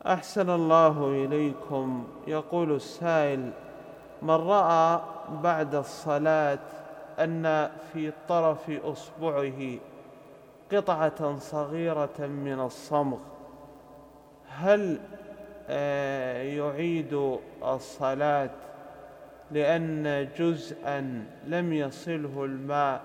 أحسن الله إليكم. يقول السائل: من رأى بعد الصلاة أن في طرف أصبعه قطعة صغيرة من الصمغ، هل يعيد الصلاة لأن جزءا لم يصله الماء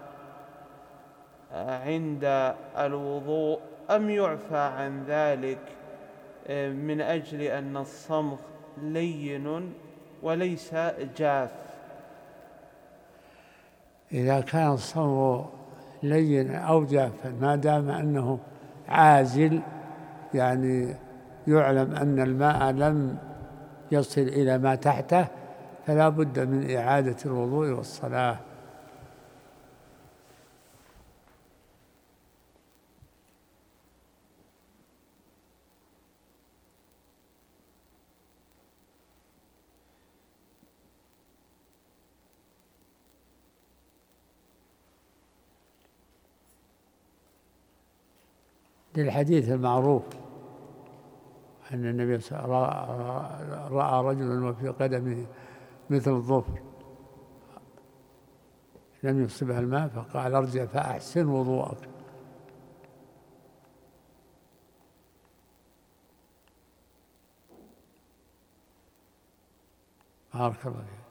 عند الوضوء، أم يعفى عن ذلك من أجل أن الصمغ لين وليس جاف؟ إذا كان الصمغ لين أو جافا ما دام أنه عازل، يعني يعلم أن الماء لم يصل إلى ما تحته، فلا بد من إعادة الوضوء والصلاة. للحديث المعروف أن النبي صلى الله عليه وسلم رأى رجلا وفي قدمه مثل الظفر لم يصبها الماء فقال: ارجع فأحسن وضوءك. بارك الله فيك.